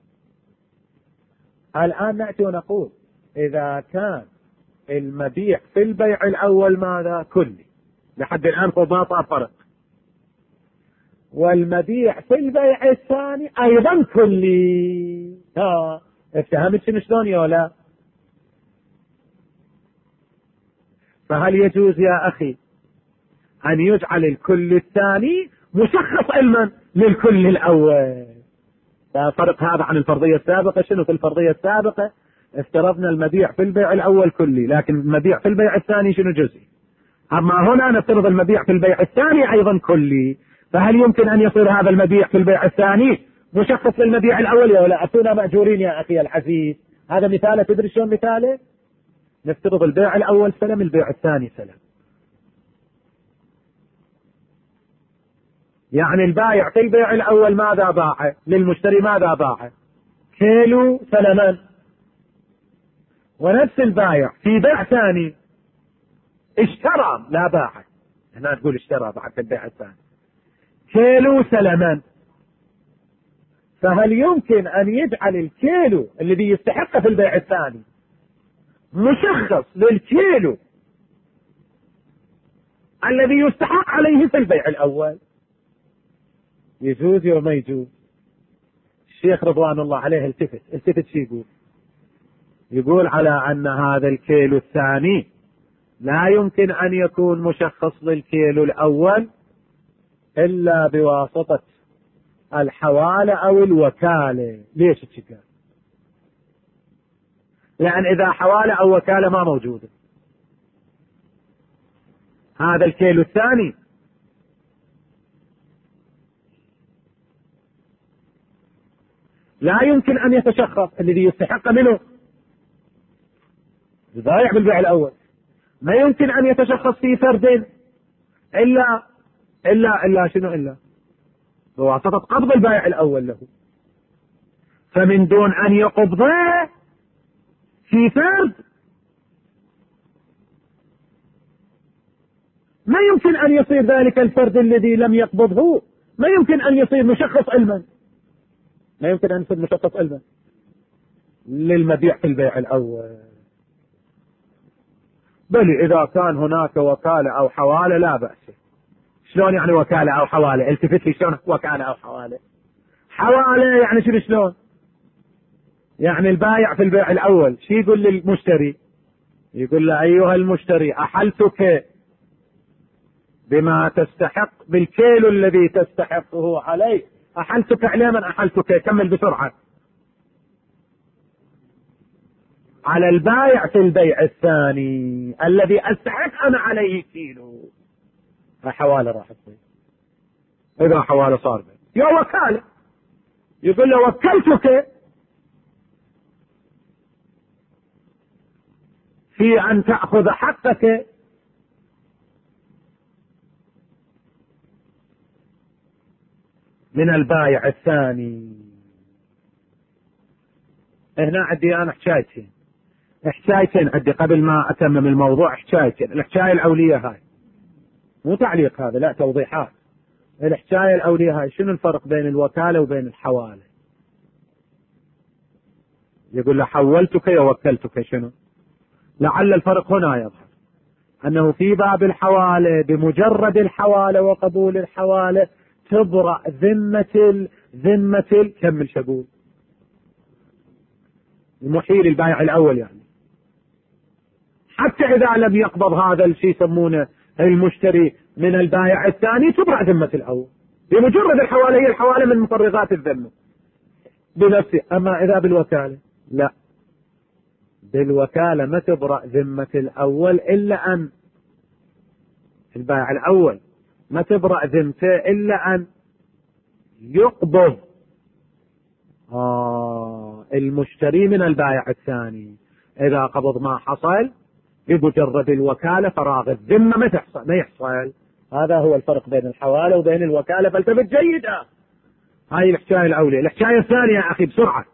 الان نأتي ونقول اذا كان المبيع في البيع الاول ماذا؟ كلي، لحد الان ما صار فرق، والمبيع في البيع الثاني ايضا كلي. ها افتهمت شنو شلون يا لا؟ فهل يجوز يا اخي ان يجعل الكل الثاني مشخص علما للكل الاول؟ فرق هذا عن الفرضية السابقة. شنو في الفرضية السابقة؟ افترضنا المبيع في البيع الاول كلي، لكن المبيع في البيع الثاني شنو جزئي. اما هنا نفترض المبيع في البيع الثاني ايضا كلي، فهل يمكن ان يصير هذا المبيع في البيع الثاني مشخص للمبيع الاول يا ولا؟ اتونا ماجورين يا اخي العزيز. هذا مثاله، تدري شلون مثاله؟ نفترض البيع الاول سلم، البيع الثاني سلم، يعني البائع في البيع الاول ماذا باع للمشتري؟ ماذا باع؟ كيلو سلمان. ونفس البائع في بيع ثاني اشترى لا باع، هنا تقول اشترى بعد في البيع الثاني كيلو سلما، فهل يمكن أن يجعل الكيلو الذي يستحقه في البيع الثاني مشخص للكيلو الذي يستحق عليه في البيع الأول؟ يجوز وما يجوز؟ الشيخ رضوان الله عليه التفت التفت شي يقول؟ يقول على أن هذا الكيلو الثاني لا يمكن أن يكون مشخص للكيلو الأول إلا بواسطة الحوالة أو الوكالة. ليش تشكى؟ لأن إذا حوالة أو وكالة ما موجودة، هذا الكيلو الثاني لا يمكن أن يتشخص الذي يستحق منه البائع بالبيع الأول، ما يمكن أن يتشخص في فرد إلا إلا إلا شنو إلا بواسطة قبض البائع الأول له. فمن دون أن يقبضه في فرد ما يمكن أن يصير ذلك الفرد الذي لم يقبضه ما يمكن أن يصير مشخص علما، ما يمكن أن يصير مشخص علما للمبيع في البيع الأول. بل إذا كان هناك وكالة أو حوالة لا بأس. شلون يعني وكالة أو حوالة؟ التفت لي شلون وكالة أو حوالة؟ حوالة يعني شنو شلون؟ يعني البائع في البيع الأول شي يقول للمشتري؟ يقول له أيها المشتري أحلتك بما تستحق بالكيلو الذي تستحقه علي، أحلتك على من أحلتك؟ كمل بسرعة. على البائع في البيع الثاني الذي أستحق أنا عليه كيلو. حوالة راح تصير إذا حوالة صار بي. يا وكالة يقول له وكلتك في أن تأخذ حقك من البائع الثاني. هنا عندي أنا حكايتين حكايتين عندي قبل ما أتمم الموضوع، حكايتين. الحكاية الأولية هاي مو تعليق هذا، لا توضيحات. الحكاية الأولية هاي شنو الفرق بين الوكالة وبين الحوالة؟ يقول له حولتك ووكلتك، شنو؟ لعل الفرق هنا يظهر أنه في باب الحوالة بمجرد الحوالة وقبول الحوالة تبرأ ذمة ذمة كمل شقول المحيل البائع الأول، يعني حتى إذا لم يقبض هذا الشيء يسمونه المشتري من البائع الثاني تبرأ ذمة الأول بمجرد الحوالة. هي الحوالة من مفرغات الذمة بنفسه. أما إذا بالوكالة لا، بالوكالة ما تبرأ ذمة الأول إلا أن البائع الأول ما تبرأ ذمته إلا أن يقبض آه المشتري من البائع الثاني. إذا قبض ما حصل بمجرد الوكالة فراغ الذمة ما تحصل ما يحصل. هذا هو الفرق بين الحوالة وبين الوكالة، فالتفت جيدا. هاي الحكاية الأولى. الحكاية الثانية يا أخي بسرعة.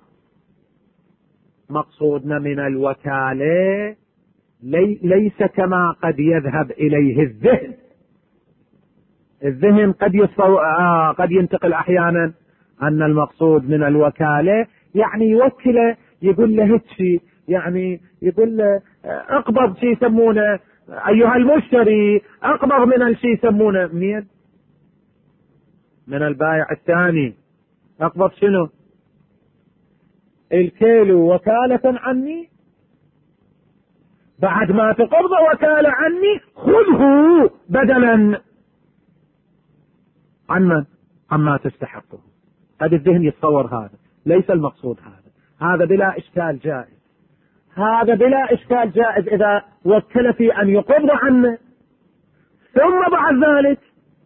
مقصودنا من الوكالة لي ليس كما قد يذهب إليه الذهن. الذهن قد يصو... آه قد ينتقل أحيانا أن المقصود من الوكالة يعني يوكله يقول له هتشي، يعني يقول له اقبض شيء يسمونه أيها المشتري اقبض من الشيء يسمونه منين؟ من البائع الثاني. اقبض شنو؟ الكيلو وكالة عني، بعد ما تقبض وكالة عني خذه بدلا عن من؟ عما تستحقه. هذا الذهن يتصور هذا، ليس المقصود هذا. هذا بلا إشكال جائز، هذا بلا إشكال جائز إذا وكل في أن يقبض عنه ثم بعد ذلك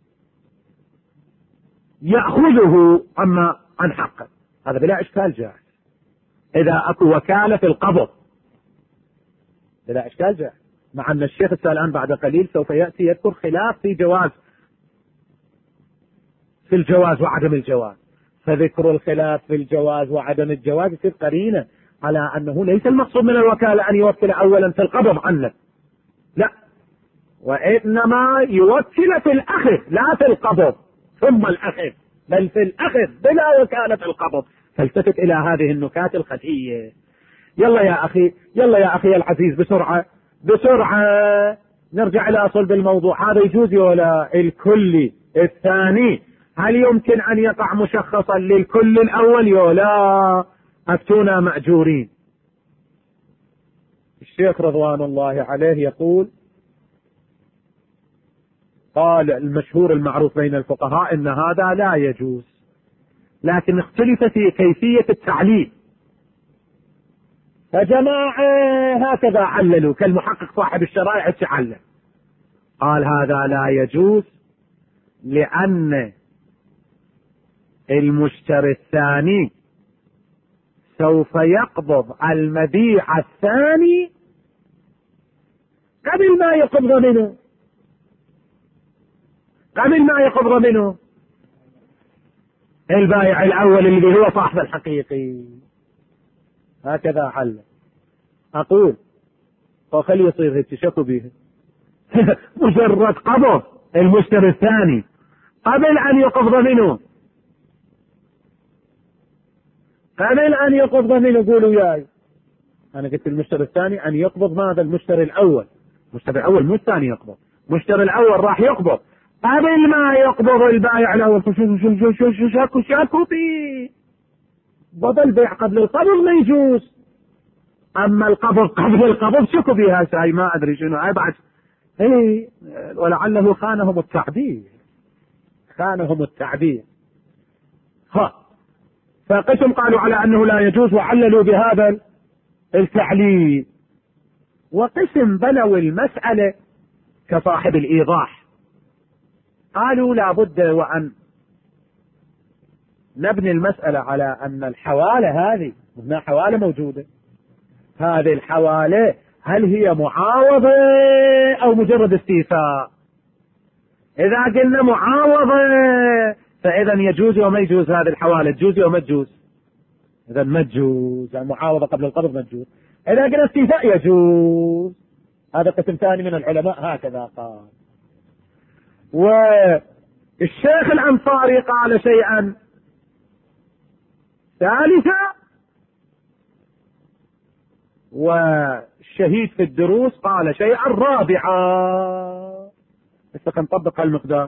يأخذه عما عن حقه، هذا بلا إشكال جائز. إذا أكو وكالة في القبض بلا إشكال جائز، مع أن الشيخ الآن بعد قليل سوف يأتي يذكر خلاف في جواز في الجواز وعدم الجواز، فذكر الخلاف في الجواز وعدم الجواز يصير قرينة على أنه ليس المقصود من الوكالة أن يوكل أولا في القبض عنه، لا، وإنما يوكل في الأخذ لا في القبض ثم الأخذ، بل في الأخذ بلا وكالة القبض. فالتفت إلى هذه النكات الخفية. يلا يا أخي، يلا يا أخي العزيز، بسرعة بسرعة نرجع إلى صلب الموضوع. هذا يجوز ولا الكلي الثاني هل يمكن أن يقع مشخصا للكل الأول ولا؟ أفتونا مأجورين. الشيخ رضوان الله عليه يقول، قال المشهور المعروف بين الفقهاء إن هذا لا يجوز، لكن اختلف في كيفية التعليل. فجماعة هكذا عللوا، كالمحقق صاحب الشرائع تعلل، قال هذا لا يجوز لأن المشتري الثاني سوف يقبض المبيع الثاني قبل ما يقبض منه، قبل ما يقبض منه البائع الأول الذي هو صاحب الحقيقي. هكذا حل. أقول وخلي يصير التشكوا به مجرد قبض المشتري الثاني قبل أن يقبض منه، قبل أن يقبض منه، قولوا ياي أنا قلت المشتري الثاني أن يقبض ماذا؟ المشتري الأول. المشتري الأول مو الثاني يقبض، المشتري الأول راح يقبض قبل ما يقبض البائع الأول. شو شو شو شو شو شاكو شاكو فيه بدل بيع قبل القبض ما يجوز، أما القبض قبل القبض شكو بها شيء ما أدري شنو أبعد. إيه ولعله خانهم التعبير، خانهم التعبير. ها فقسم قالوا على أنه لا يجوز وعللوا بهذا التعليل، وقسم بنوا المسألة كصاحب الإيضاح، قالوا لا بد وأن نبني المسألة على أن الحوالة هذه، هنا حوالة موجودة، هذه الحوالة هل هي معاوضة أو مجرد استيفاء؟ إذا قلنا معاوضة فإذا يجوز وما يجوز هذه الحوالة، تجوز وما تجوز؟ إذا ما تجوز، المعاوضة قبل القبض ما تجوز. إذا قلنا استيفاء يجوز. هذا قسم ثاني من العلماء هكذا قال. والشيخ الأنصاري قال شيئا ثالثا، والشهيد في الدروس قال شيئا رابعا. بس نطبق المقدار.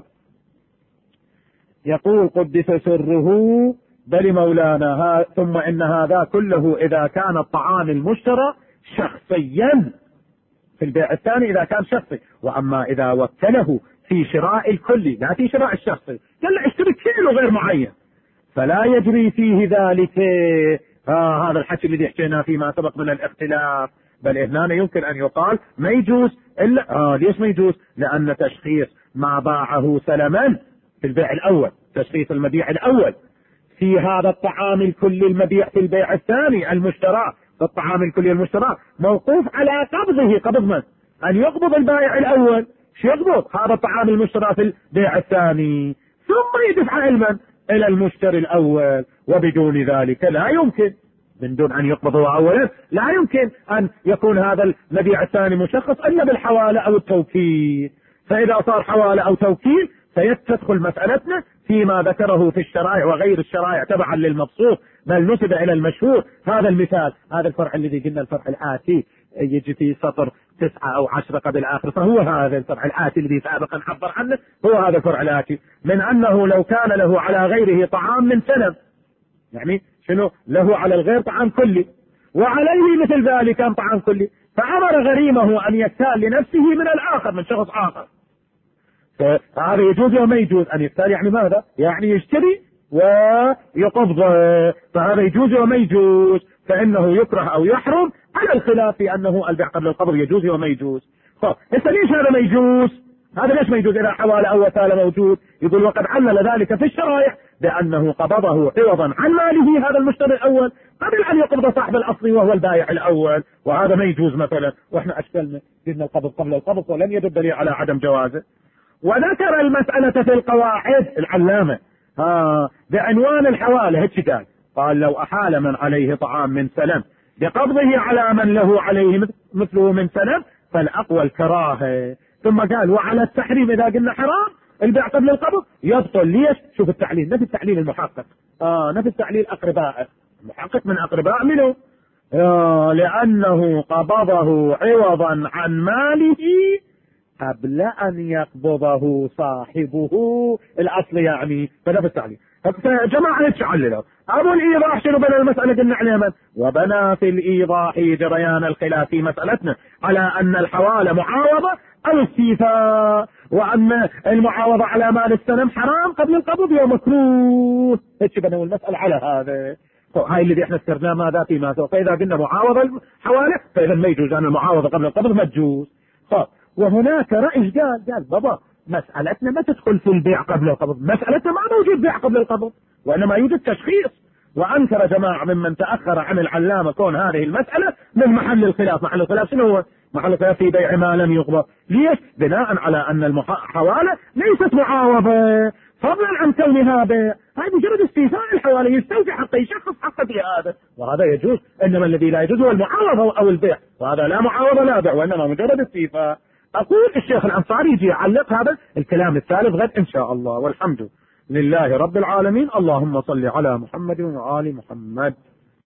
يقول قدس سره بل مولانا ثم إن هذا كله إذا كان الطعام المشترى شخصيا في البيع الثاني إذا كان شخصي، وأما إذا وكله في شراء الكلي لا في شراء الشخصي، قال اشتري كيلو غير معين، فلا يجري فيه ذلك. آه هذا الحكي الذي حكينا فيما سبق من الاختلاف. بل هنا يمكن أن يقال ما يجوز إلا آه ليش ما يجوز؟ لأن تشخيص ما باعه سلما في البيع الأول، تشخيص المبيع الأول في هذا الطعام الكلي المبيع في البيع الثاني المشترى، الطعام الكلي المشترى موقوف على قبضه، قبض من؟ أن يقبض البائع الأول شو يقبض هذا الطعام المشترى في البيع الثاني، ثم يدفع علما إلى المشتري الأول. وبدون ذلك لا يمكن، من دون أن يقبضه أولا لا يمكن أن يكون هذا المبيع الثاني مشخص إلا بالحوالة أو التوكيل. فإذا صار حوالة أو توكيل فيتدخل مسألتنا فيما ذكره في الشرائع وغير الشرائع تبعا للمبسوط، بل نسب إلى المشهور. هذا المثال، هذا الفرع الذي قلنا الفرع الآتي يجي في سطر تسعة أو عشرة قبل آخر، فهو هذا الفرع الآتي الذي سابقا عبر عنه، هو هذا الفرع الآتي من أنه لو كان له على غيره طعام من سنة، يعني شنو له على الغير طعام كلي وعليه مثل ذلك كان طعام كلي، فأمر غريمه أن يكتال لنفسه من الآخر من شخص آخر، فهذا يجوز وما يجوز؟ أن يكتال يعني ماذا؟ يعني يشتري ويقبض، فهذا يجوز وما يجوز؟ فإنه يكره أو يحرم على الخلاف في أنه البيع قبل القبض يجوز وما يجوز. طب إنت ليش هذا ما يجوز؟ هذا ليش ما يجوز إذا حوالة أو وكالة موجود؟ يقول وقد علل ذلك في الشرائع بأنه قبضه عوضا عن ماله هذا المشتري الأول قبل أن يقبض صاحب الأصل وهو البائع الأول، وهذا ما يجوز مثلا. وإحنا أشكلنا قلنا القبض قبل القبض ولم يدل لي على عدم جوازه. وذكر المسألة في القواعد العلامة ها بعنوان الحوالة هيك قال، قال لو أحال من عليه طعام من سلم بقبضه على من له عليه مثله من سلم فالأقوى الكراهة، ثم قال وعلى التحريم إذا قلنا حرام البيع قبل القبض يبطل. ليش؟ شوف التعليل، نفس التعليل المحقق، آه نفس تعليل أقربائه، المحقق من أقرباء منه، آه لأنه قبضه عوضا عن ماله قبل أن يقبضه صاحبه الأصل يعني، فنفس التعليل. جماعة يتعللوا أبو الإيضاح شنو بنى المسألة قلنا عليها من؟ وبنى في الإيضاح جريان الخلاف في مسألتنا على أن الحوالة معاوضة أو استيفاء، وأن المعاوضة على مال السلم حرام قبل القبض ومكروه. هيك بنوا المسألة على هذا. هاي اللي احنا استرناه ماذا فيما سوف. فإذا قلنا معاوضة الحوالة فإذا ما يجوز أن المعاوضة قبل القبض ما تجوز. وهناك رأي قال قال بابا مسألتنا ما تدخل في البيع قبل القبض، مسألتنا ما موجود بيع قبل القبض وإنما يوجد تشخيص. وأنكر جماعة ممن تأخر عن العلامة كون هذه المسألة من محل الخلاف. محل الخلاف شنو هو؟ محل الخلاف في بيع ما لم يقبض. ليش؟ بناء على أن الحوالة ليست معاوضة فضلا عن كونها بيع، هاي مجرد استيفاء الحوالة يستوفي حتى يشخص حقه في هذا، وهذا يجوز. إنما الذي لا يجوز هو المعاوضة أو البيع، وهذا لا معاوضة لا بيع وإنما مجرد استيفاء. أقول الشيخ الأنصاري يجي يعلق هذا الكلام الثالث غد إن شاء الله، والحمد لله رب العالمين. اللهم صل على محمد وآل محمد.